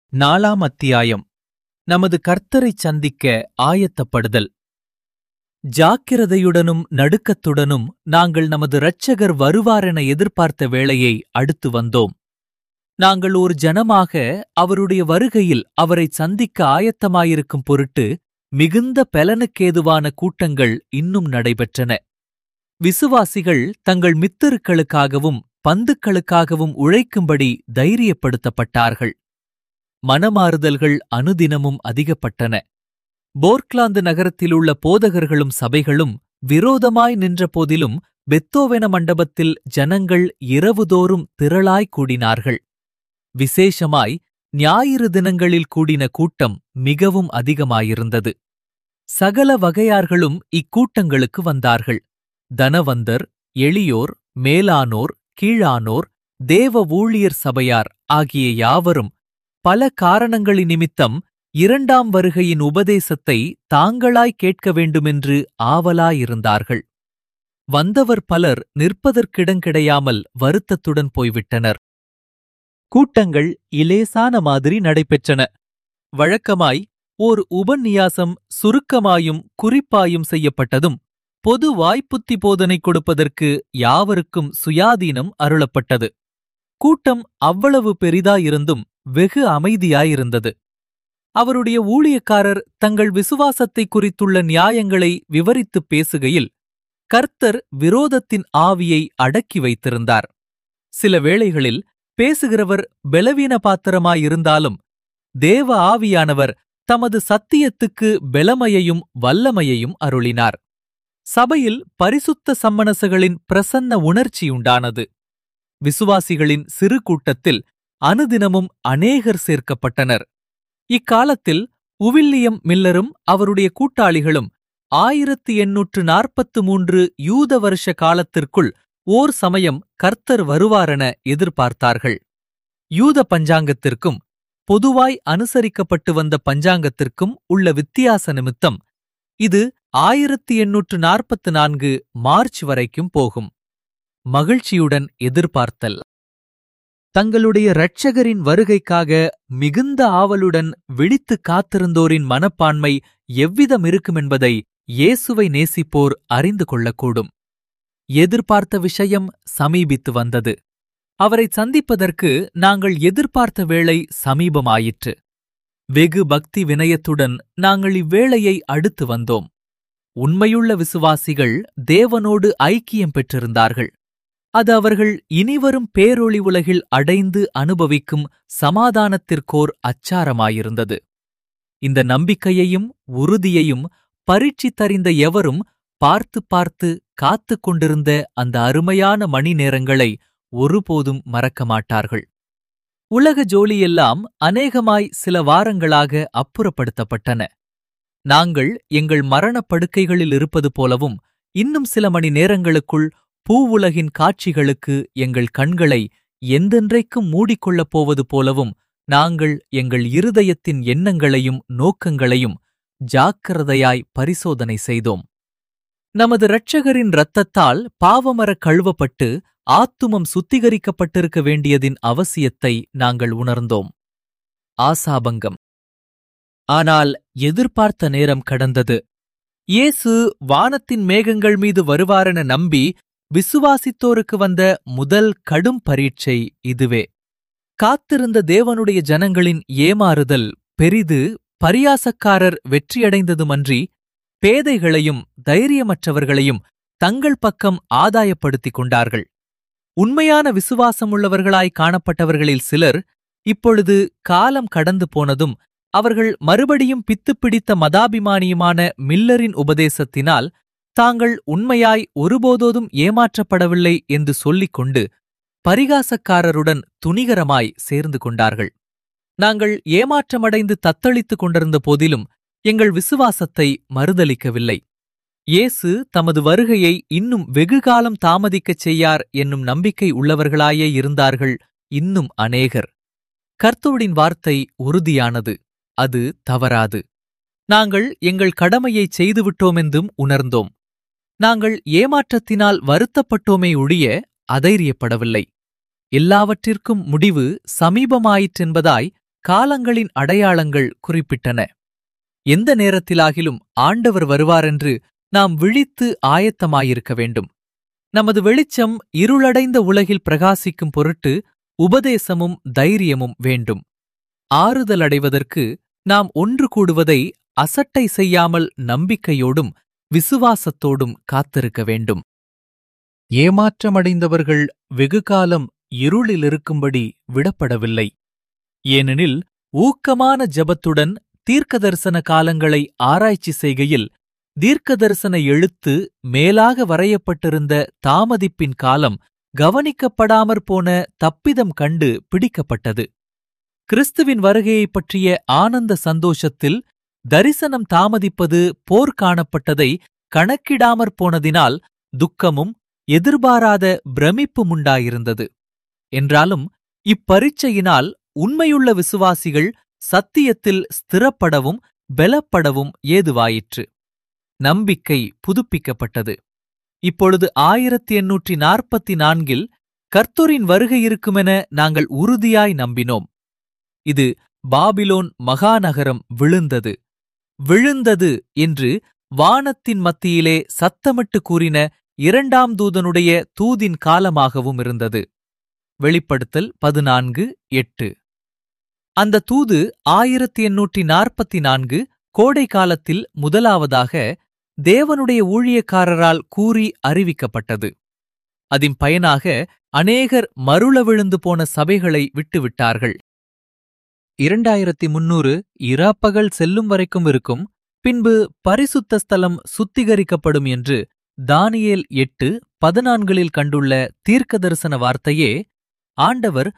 4ஆம் அத்தியாயம். நமது கர்த்தரைச் சந்திக்க ஆயத்தப்படுதல். ஜாக்கிரதையுடனும் நடுக்கத்துடனும் நாங்கள் நமது இரட்சகர் வருவாரென எதிர்பார்த்த வேளையை அடுத்து வந்தோம். நாங்கள் ஒரு ஜனமாக அவருடைய வருகையில் அவரைச் சந்திக்க ஆயத்தமாயிருக்கும் பொருட்டு மிகுந்த பெலனுக்கேதுவான கூட்டங்கள் இன்னும் நடைபெற்றன. விசுவாசிகள் தங்கள் மித்திருக்களுக்காகவும் பந்துக்களுக்காகவும் உழைக்கும்படி தைரியப்படுத்தப்பட்டார்கள். மனமாறுதல்கள் அனுதினமும் அதிகப்பட்டன. போர்க்லாந்து நகரத்திலுள்ள போதகர்களும் சபைகளும் விரோதமாய் நின்ற போதிலும் பெத்தோவென மண்டபத்தில் ஜனங்கள் இரவுதோறும் திரளாய் கூடினார்கள். விசேஷமாய் ஞாயிறு தினங்களில் கூடின கூட்டம் மிகவும் அதிகமாயிருந்தது. சகல வகையார்களும் இக்கூட்டங்களுக்கு வந்தார்கள். தனவந்தர், எளியோர், மேலானோர், கீழானோர், தேவ ஊழியர் சபையார் ஆகிய யாவரும் பல காரணங்களினிமித்தம் 2ஆம் வருகையின் உபதேசத்தை தாங்களாய் கேட்க வேண்டுமென்று ஆவலாயிருந்தார்கள். வந்தவர் பலர் நிற்பதற்கிடங்கிடையாமல் வருத்தத்துடன் போய்விட்டனர். கூட்டங்கள் இலேசான மாதிரி நடைபெற்றன. வழக்கமாய் ஓர் உபநியாசம் சுருக்கமாயும் குறிப்பாயும் செய்யப்பட்டதும் பொது வாய்ப்புத்தி போதனை கொடுப்பதற்கு யாவருக்கும் சுயாதீனம் அருளப்பட்டது. கூட்டம் அவ்வளவு பெரிதாயிருந்தும் வெகு அமைதியாயிருந்தது. அவருடைய ஊழியக்காரர் தங்கள் விசுவாசத்தை குறித்துள்ள நியாயங்களை விவரித்துப் பேசுகையில் கர்த்தர் விரோதத்தின் ஆவியை அடக்கி வைத்திருந்தார். சில வேளைகளில் பேசுகிறவர் பலவீன பாத்திரமாயிருந்தாலும் தேவ ஆவியானவர் தமது சத்தியத்துக்கு பெலமையையும் வல்லமையையும் அருளினார். சபையில் பரிசுத்த சம்மனசுகளின் பிரசன்ன உணர்ச்சியுண்டானது. விசுவாசிகளின் சிறு கூட்டத்தில் அனுதினமும் அநேகர் சேர்க்கப்பட்டனர். இக்காலத்தில் உவில்லியம் மில்லரும் அவருடைய கூட்டாளிகளும் 1843 யூத வருஷ காலத்திற்குள் ஓர் சமயம் கர்த்தர் வருவாரென எதிர்பார்த்தார்கள். யூத பஞ்சாங்கத்திற்கும் பொதுவாய் அனுசரிக்கப்பட்டு வந்த பஞ்சாங்கத்திற்கும் உள்ள வித்தியாச நிமித்தம் இது 1844 மார்ச் வரைக்கும் போகும். மகிழ்ச்சியுடன் எதிர்பார்த்தல். தங்களுடைய இரட்சகரின் வருகைக்காக மிகுந்த ஆவலுடன் விழித்துக் காத்திருந்தோரின் மனப்பான்மை எவ்விதம் இருக்குமென்பதை இயேசுவை நேசிப்போர் அறிந்து கொள்ளக்கூடும். எதிர்பார்த்த விஷயம் சமீபித்து வந்தது. அவரைச் சந்திப்பதற்கு நாங்கள் எதிர்பார்த்த வேளை சமீபமாயிற்று. வெகு பக்தி வினயத்துடன் நாங்கள் இவ்வேளையை அடுத்து வந்தோம். உண்மையுள்ள விசுவாசிகள் தேவனோடு ஐக்கியம் பெற்றிருந்தார்கள். அது அவர்கள் இனிவரும் பேரொளி உலகில் அடைந்து அனுபவிக்கும் சமாதானத்திற்கோர் அச்சாரமாயிருந்தது. இந்த நம்பிக்கையையும் உறுதியையும் பரீட்சித்தறிந்த எவரும் பார்த்து பார்த்து காத்துக் கொண்டிருந்த அந்த அருமையான மணி நேரங்களை ஒருபோதும் மறக்க மாட்டார்கள். உலக ஜோலியெல்லாம் அநேகமாய் சில வாரங்களாக அப்புறப்படுத்தப்பட்டன. நாங்கள் எங்கள் மரணப் படுக்கைகளில் இருப்பது போலவும் இன்னும் சில மணி நேரங்களுக்குள் பூவுலகின் காட்சிகளுக்கு எங்கள் கண்களை எந்தென்றைக்கும் மூடிக்கொள்ளப் போவது போலவும் நாங்கள் எங்கள் இருதயத்தின் எண்ணங்களையும் நோக்கங்களையும் ஜாக்கிரதையாய் பரிசோதனை செய்தோம். நமது இரட்சகரின் இரத்தத்தால் பாவமறக் கழுவப்பட்டு ஆத்துமம் சுத்திகரிக்கப்பட்டிருக்க வேண்டியதின் அவசியத்தை நாங்கள் உணர்ந்தோம். ஆசாபங்கம். ஆனால் எதிர்பார்த்த நேரம் கடந்தது. இயேசு வானத்தின் மேகங்கள் மீது வருவாரென நம்பி விசுவாசித்தோருக்கு வந்த முதல் கடும் பரீட்சை இதுவே. காத்திருந்த தேவனுடைய ஜனங்களின் ஏமாறுதல் பெரிது. பரியாசக்காரர் வெற்றியடைந்ததுமன்றி பேதைகளையும் தைரியமற்றவர்களையும் தங்கள் பக்கம் ஆதாயப்படுத்திக் கொண்டார்கள். உண்மையான விசுவாசமுள்ளவர்களாய் காணப்பட்டவர்களில் சிலர் இப்பொழுது காலம் கடந்து போனதும் அவர்கள் மறுபடியும் பித்துப்பிடித்த மதாபிமானியுமான மில்லரின் உபதேசத்தினால் தாங்கள் உண்மையாய் ஒருபோதும் ஏமாற்றப்படவில்லை என்று சொல்லிக் கொண்டு பரிகாசக்காரருடன் துணிகரமாய் சேர்ந்து கொண்டார்கள். நாங்கள் ஏமாற்றமடைந்து தத்தளித்துக் கொண்டிருந்த போதிலும் எங்கள் விசுவாசத்தை மறுதலிக்கவில்லை. இயேசு தமது வருகையை இன்னும் வெகுகாலம் தாமதிக்கச் செய்யார் என்னும் நம்பிக்கை உள்ளவர்களாயே இருந்தார்கள் இன்னும் அநேகர். கர்த்தருவின் வார்த்தை உறுதியானது, அது தவறாது. நாங்கள் எங்கள் கடமையைச் செய்துவிட்டோமென்றும் உணர்ந்தோம். நாங்கள் ஏமாற்றத்தினால் வருத்தப்பட்டோமே ஒழிய அதைரியப்படவில்லை. எல்லாவற்றிற்கும் முடிவு சமீபமாயிற்றென்பதாய் காலங்களின் அடையாளங்கள் குறிப்பிட்டன. எந்த நேரத்திலாகிலும் ஆண்டவர் வருவாரென்று நாம் விழித்து ஆயத்தமாயிருக்க வேண்டும். நமது வெளிச்சம் இருளடைந்த உலகில் பிரகாசிக்கும் பொருட்டு உபதேசமும் தைரியமும் வேண்டும். ஆறுதலடைவதற்கு நாம் ஒன்று கூடுவதை அசட்டை செய்யாமல் நம்பிக்கையோடும் விசுவாசத்தோடும் காத்திருக்க வேண்டும். ஏமாற்றமடைந்தவர்கள் வெகுகாலம் இருளிலிருக்கும்படி விடப்படவில்லை. ஏனெனில் ஊக்கமான ஜெபத்துடன் தீர்க்கதரிசன காலங்களை ஆராய்ச்சி செய்கையில் தீர்க்கதரிசன எழுத்து மேலாக வரையப்பட்டிருந்த தாமதிப்பின் காலம் கவனிக்கப்படாமற் போன தப்பிதம் கண்டு பிடிக்கப்பட்டது. கிறிஸ்துவின் வருகையைப் பற்றிய ஆனந்த சந்தோஷத்தில் தரிசனம் தாமதிப்பது போர் காணப்பட்டதை கணக்கிடாமற் போனதினால் துக்கமும் எதிர்பாராத பிரமிப்புமுண்டாயிருந்தது. என்றாலும் இப்பரீட்சையினால் உண்மையுள்ள விசுவாசிகள் சத்தியத்தில் ஸ்திரப்படவும் பெலப்படவும் ஏதுவாயிற்று. நம்பிக்கை புதுப்பிக்கப்பட்டது. இப்பொழுது 1844 கர்த்தரின் வருகை இருக்குமென நாங்கள் உறுதியாய் நம்பினோம். இது பாபிலோன் மகாநகரம் விழுந்தது விழுந்தது என்று வானத்தின் மத்தியிலே சத்தமிட்டு கூறின இரண்டாம் தூதனுடைய தூதின் காலமாகவும் இருந்தது. வெளிப்படுத்தல் 14:8. அந்த தூது 1844 கோடை காலத்தில் முதலாவதாக தேவனுடைய ஊழியக்காரரால் கூறி அறிவிக்கப்பட்டது. அதின் பயனாக அநேகர் மருள விழுந்து போன சபைகளை விட்டுவிட்டார்கள். 2300 இராப்பகல் செல்லும் வரைக்கும் இருக்கும். பின்பு பரிசுத்த ஸ்தலம் சுத்திகரிக்கப்படும் என்று தானியேல் 8:14 கண்டுள்ள தீர்க்கதரிசன வார்த்தையே ஆண்டவர்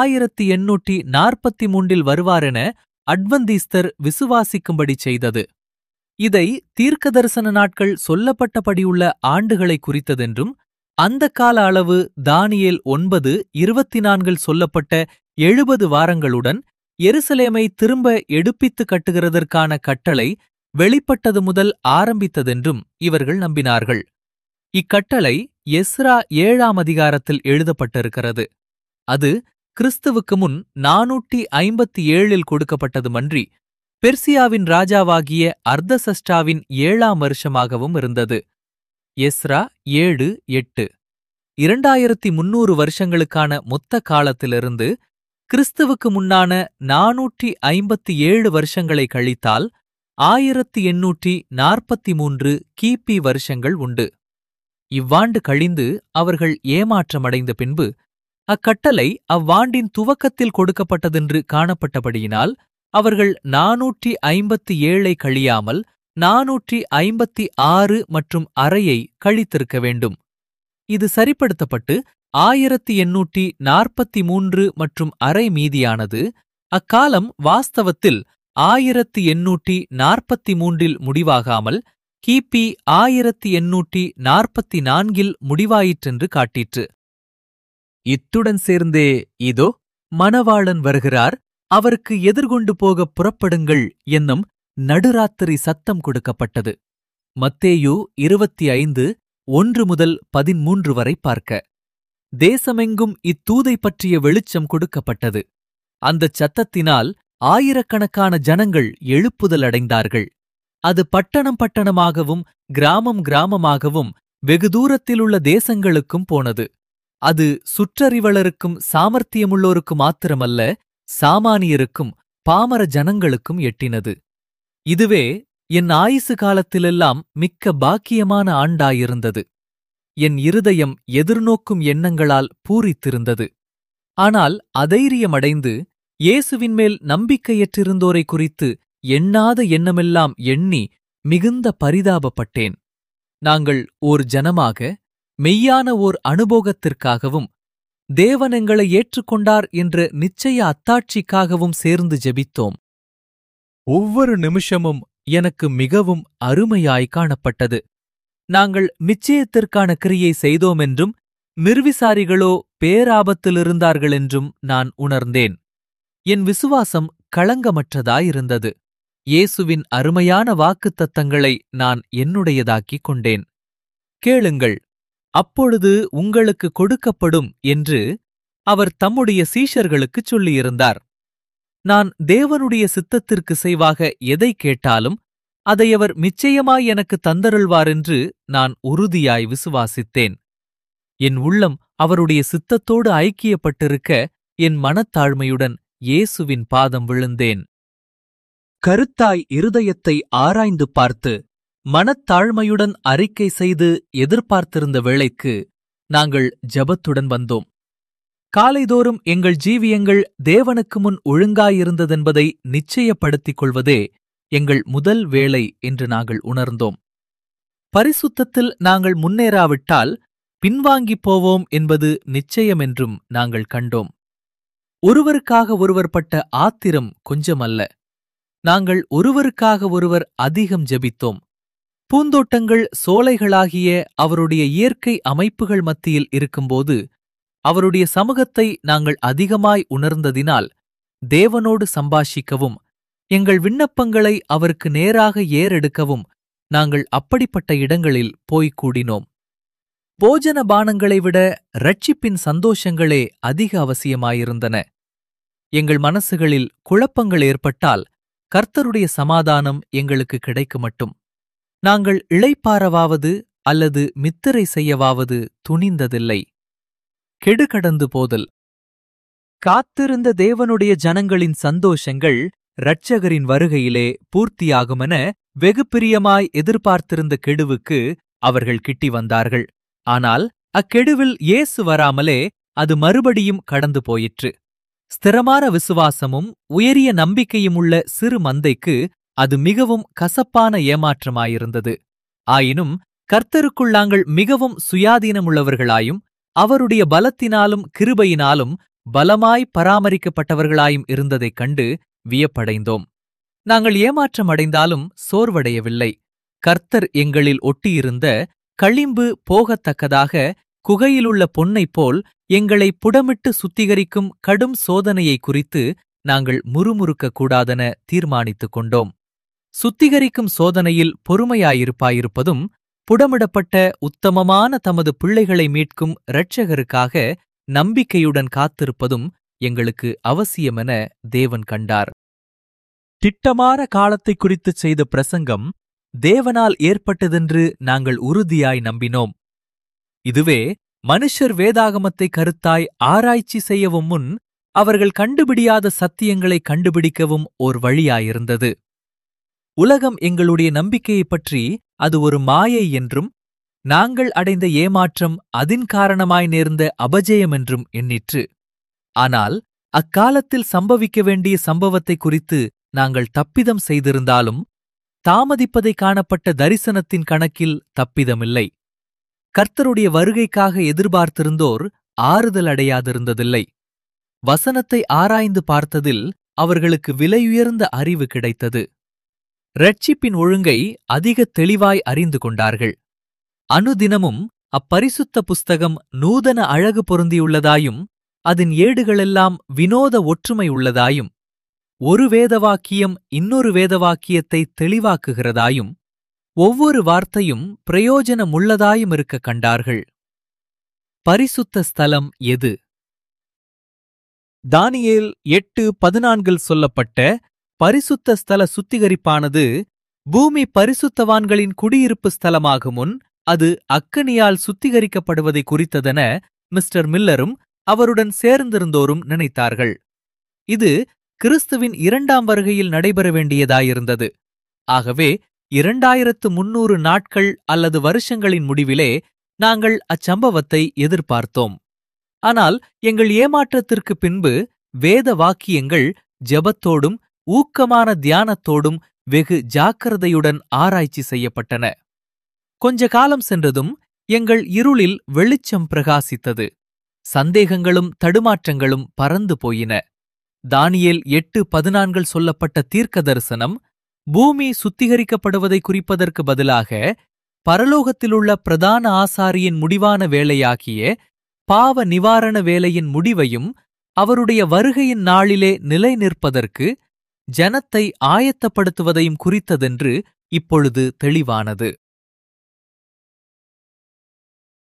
1843 வருவாரென அட்வந்தீஸ்தர் விசுவாசிக்கும்படி செய்தது. இதை தீர்க்கதரிசன நாட்கள் சொல்லப்பட்டபடியுள்ள ஆண்டுகளை குறித்ததென்றும் அந்த கால அளவு தானியேல் 9:24 சொல்லப்பட்ட 70 வாரங்களுடன் எருசலேமை திரும்ப எடுப்பித்து கட்டுகிறதற்கான கட்டளை வெளிப்பட்டது முதல் ஆரம்பித்ததென்றும் இவர்கள் நம்பினார்கள். இக்கட்டளை எஸ்ரா 7ஆம் அதிகாரத்தில் எழுதப்பட்டிருக்கிறது. அது கிறிஸ்துவுக்கு முன் 457 கொடுக்கப்பட்டதுமன்றி பெர்சியாவின் ராஜாவாகிய அர்தசஷ்டாவின் 7ஆம் வருஷமாகவும் இருந்தது. எஸ்ரா 7:8. 2300 வருஷங்களுக்கான மொத்த காலத்திலிருந்து கிறிஸ்துவுக்கு முன்னான 457 வருஷங்களை கழித்தால் 1843 கிபி வருஷங்கள் உண்டு. இவ்வாண்டு கழிந்து அவர்கள் ஏமாற்றமடைந்த பின்பு அக்கட்டளை அவ்வாண்டின் துவக்கத்தில் கொடுக்கப்பட்டதென்று காணப்பட்டபடியினால் அவர்கள் 457 கழியாமல் 456 மற்றும் அரையை கழித்திருக்க வேண்டும். இது சரிப்படுத்தப்பட்டு 1843 மற்றும் அரை மீதியானது. அக்காலம் வாஸ்தவத்தில் 1843 முடிவாகாமல் கிபி 1844 முடிவாயிற்றென்று காட்டிற்று. இத்துடன் சேர்ந்தே இதோ மணவாளன் வருகிறார், அவருக்கு எதிர்கொண்டு போகப் புறப்படுங்கள் என்னும் நடுராத்திரி சத்தம் கொடுக்கப்பட்டது. மத்தேயு 25:1-13 வரை பார்க்க. தேசமெங்கும் இத்தூதை பற்றிய வெளிச்சம் கொடுக்கப்பட்டது. அந்தச் சத்தத்தினால் ஆயிரக்கணக்கான ஜனங்கள் எழுப்புதல் அடைந்தார்கள். அது பட்டணம் பட்டணமாகவும் கிராமம் கிராமமாகவும் வெகு தூரத்திலுள்ள தேசங்களுக்கும் போனது. அது சுற்றறிவளருக்கும் சாமர்த்தியமுள்ளோருக்கு மாத்திரமல்ல, சாமானியருக்கும் பாமர ஜனங்களுக்கும் எட்டினது. இதுவே என் ஆயுசு காலத்திலெல்லாம் மிக்க பாக்கியமான ஆண்டாயிருந்தது. என் இருதயம் எதிர்நோக்கும் எண்ணங்களால் பூரித்திருந்தது. ஆனால் அதைரியமடைந்து இயேசுவின் மேல் நம்பிக்கையற்றிருந்தோரை குறித்து எண்ணாத எண்ணமெல்லாம் எண்ணி மிகுந்த பரிதாபப்பட்டேன். நாங்கள் ஓர் ஜனமாக மெய்யான ஓர் அனுபோகத்திற்காகவும் தேவன் எங்களை ஏற்றுக்கொண்டார் என்ற நிச்சய அத்தாட்சிக்காகவும் சேர்ந்து ஜெபித்தோம். ஒவ்வொரு நிமிஷமும் எனக்கு மிகவும் அருமையாய் காணப்பட்டது. நாங்கள் நிச்சயத்திற்கான கிரியை செய்தோமென்றும் நிர்விசாரிகளோ பேராபத்திலிருந்தார்களென்றும் நான் உணர்ந்தேன். என் விசுவாசம் களங்கமற்றதாயிருந்தது. இயேசுவின் அருமையான வாக்குத்தத்தங்களை நான் என்னுடையதாக்கிக் கொண்டேன். கேளுங்கள், அப்பொழுது உங்களுக்கு கொடுக்கப்படும் என்று அவர் தம்முடைய சீஷர்களுக்குச் சொல்லியிருந்தார். நான் தேவனுடைய சித்தத்திற்கு செய்வாக எதை கேட்டாலும் அதை அவர் நிச்சயமாய் எனக்கு தந்தருள்வாரென்று நான் உறுதியாய் விசுவாசித்தேன். என் உள்ளம் அவருடைய சித்தத்தோடு ஐக்கியப்பட்டிருக்க என் மனத்தாழ்மையுடன் இயேசுவின் பாதம் விழுந்தேன். கருத்தாய் இருதயத்தை ஆராய்ந்து பார்த்து மனத்தாழ்மையுடன் அறிக்கை செய்து எதிர்பார்த்திருந்த வேளைக்கு நாங்கள் ஜெபத்துடன் வந்தோம். காலைதோறும் எங்கள் ஜீவியங்கள் தேவனுக்கு முன் ஒழுங்காயிருந்ததென்பதை நிச்சயப்படுத்திக் கொள்வதே எங்கள் முதல் வேலை என்று நாங்கள் உணர்ந்தோம். பரிசுத்தத்தில் நாங்கள் முன்னேறாவிட்டால் பின்வாங்கிப் போவோம் என்பது நிச்சயமென்றும் நாங்கள் கண்டோம். ஒருவருக்காக ஒருவர் பட்ட ஆத்திரம் கொஞ்சமல்ல. நாங்கள் ஒருவருக்காக ஒருவர் அதிகம் ஜெபித்தோம். பூந்தோட்டங்கள் சோலைகளாகிய அவருடைய இயற்கை அமைப்புகள் மத்தியில் இருக்கும்போது அவருடைய சமூகத்தை நாங்கள் அதிகமாய் உணர்ந்ததினால் தேவனோடு சம்பாஷிக்கவும் எங்கள் விண்ணப்பங்களை அவருக்கு நேராக ஏறெடுக்கவும் நாங்கள் அப்படிப்பட்ட இடங்களில் போய்க் கூடினோம். போஜன பானங்களை விட இரட்சிப்பின் சந்தோஷங்களே அதிக அவசியமாயிருந்தன. எங்கள் மனசுகளில் குழப்பங்கள் ஏற்பட்டால் கர்த்தருடைய சமாதானம் எங்களுக்கு கிடைக்குமட்டும் நாங்கள் இளைப்பாறவாவது அல்லது மித்திரை செய்யவாவது துணிந்ததில்லை. கெடுகடந்து போதல். காத்திருந்த தேவனுடைய ஜனங்களின் சந்தோஷங்கள் இரட்சகரின் வருகையிலே பூர்த்தியாகுமென வெகு பிரியமாய் எதிர்பார்த்திருந்த கெடுவுக்கு அவர்கள் கிட்டி வந்தார்கள். ஆனால் அக்கெடுவில் இயேசு வராமலே அது மறுபடியும் கடந்து போயிற்று. ஸ்திரமான விசுவாசமும் உயரிய நம்பிக்கையும் உள்ள சிறு மந்தைக்கு அது மிகவும் கசப்பான ஏமாற்றமாயிருந்தது. ஆயினும் கர்த்தருக்குள் நாங்கள் மிகவும் சுயாதீனமுள்ளவர்களாயும் அவருடைய பலத்தினாலும் கிருபையினாலும் பலமாய் பராமரிக்கப்பட்டவர்களாயும் இருந்ததைக் கண்டு வியப்படைந்தோம். நாங்கள் ஏமாற்றமடைந்தாலும் சோர்வடையவில்லை. கர்த்தர் எங்களில் ஒட்டியிருந்த களிம்பு போகத்தக்கதாக குகையிலுள்ள பொன்னைப் போல் எங்களை புடமிட்டு சுத்திகரிக்கும் கடும் சோதனையை குறித்து நாங்கள் முறுமுறுக்கக் கூடாதென தீர்மானித்துக் கொண்டோம். சுத்திகரிக்கும் சோதனையில் பொறுமையாயிருப்பாயிருப்பதும் புடமிடப்பட்ட உத்தமமான தமது பிள்ளைகளை மீட்கும் இரட்சகருக்காக நம்பிக்கையுடன் காத்திருப்பதும் எங்களுக்கு அவசியமென தேவன் கண்டார். திட்டமான காலத்தை குறித்துச் செய்த பிரசங்கம் தேவனால் ஏற்பட்டதென்று நாங்கள் உறுதியாய் நம்பினோம். இதுவே மனுஷர் வேதாகமத்தை கருத்தாய் ஆராய்ச்சி செய்யவும் முன் அவர்கள் கண்டுபிடியாத சத்தியங்களை கண்டுபிடிக்கவும் ஓர் வழியாயிருந்தது. உலகம் எங்களுடைய நம்பிக்கையைப் பற்றி அது ஒரு மாயை என்றும் நாங்கள் அடைந்த ஏமாற்றம் அதின் காரணமாய் நேர்ந்த அபஜயமென்றும் எண்ணிற்று. ஆனால் அக்காலத்தில் சம்பவிக்க வேண்டிய சம்பவத்தை குறித்து நாங்கள் தப்பிதம் செய்திருந்தாலும் தாமதிப்பதை காணப்பட்ட தரிசனத்தின் கணக்கில் தப்பிதமில்லை. கர்த்தருடைய வருகைக்காக எதிர்பார்த்திருந்தோர் ஆறுதல் அடையாதிருந்ததில்லை. வசனத்தை ஆராய்ந்து பார்த்ததில் அவர்களுக்கு விலையுயர்ந்த அறிவு கிடைத்தது. இரட்சிப்பின் ஒழுங்கை அதிக தெளிவாய் அறிந்து கொண்டார்கள். அனுதினமும் அப்பரிசுத்த புஸ்தகம் நூதன அழகு பொருந்தியுள்ளதாயும் அதன் ஏடுகளெல்லாம் வினோத ஒற்றுமை உள்ளதாயும் ஒரு வேதவாக்கியம் இன்னொரு வேதவாக்கியத்தை தெளிவாக்குகிறதாயும் ஒவ்வொரு வார்த்தையும் பிரயோஜனமுள்ளதாயும் இருக்க கண்டார்கள். பரிசுத்த ஸ்தலம் எது? தானியேல் 8:14 சொல்லப்பட்ட பரிசுத்த ஸ்தல சுத்திகரிப்பானது பூமி பரிசுத்தவான்களின் குடியிருப்பு ஸ்தலமாகும் முன் அது அக்கினியால் சுத்திகரிக்கப்படுவதை குறித்ததென மிஸ்டர் மில்லரும் அவருடன் சேர்ந்திருந்தோரும் நினைத்தார்கள். இது கிறிஸ்துவின் 2ஆம் வருகையில் நடைபெற வேண்டியதாயிருந்தது. ஆகவே 2300 நாட்கள் அல்லது வருஷங்களின் முடிவிலே நாங்கள் அச்சம்பவத்தை எதிர்பார்த்தோம். ஆனால் எங்கள் ஏமாற்றத்திற்கு பின்பு வேத வாக்கியங்கள் ஜெபத்தோடும் ஊக்கமான தியானத்தோடும் வெகு ஜாக்கிரதையுடன் ஆராய்ச்சி செய்யப்பட்டன. கொஞ்ச காலம் சென்றதும் எங்கள் இருளில் வெளிச்சம் பிரகாசித்தது. சந்தேகங்களும் தடுமாற்றங்களும் பறந்து போயின. தானியேல் 8:14 சொல்லப்பட்ட தீர்க்க தரிசனம் பூமி சுத்திகரிக்கப்படுவதை குறிப்பதற்கு பதிலாக பரலோகத்திலுள்ள பிரதான ஆசாரியின் முடிவான வேலையாகிய பாவ நிவாரண வேலையின் முடிவையும் அவருடைய வருகையின் நாளிலே நிலை நிற்பதற்கு ஜனத்தை ஆயத்தப்படுத்துவதையும் குறித்ததென்று இப்பொழுது தெளிவானது.